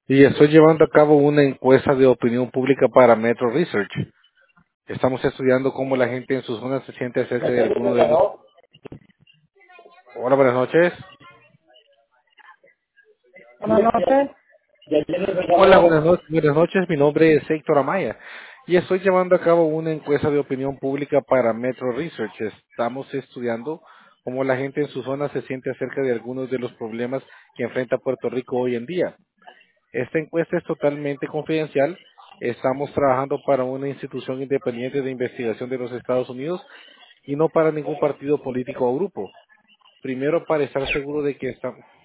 Y estoy llevando a cabo una encuesta de opinión pública para Metro Research. Estamos estudiando cómo la gente en sus zonas se siente acerca de alguno de los... Hola, buenas noches. Buenas noches. Hola, buenas noches. Mi nombre es Héctor Amaya. Y estoy llevando a cabo una encuesta de opinión pública para Metro Research. Estamos estudiando cómo la gente en su zona se siente acerca de algunos de los problemas que enfrenta Puerto Rico hoy en día. Esta encuesta es totalmente confidencial. Estamos trabajando para una institución independiente de investigación de los Estados Unidos y no para ningún partido político o grupo. Primero, para estar seguro de que estamos...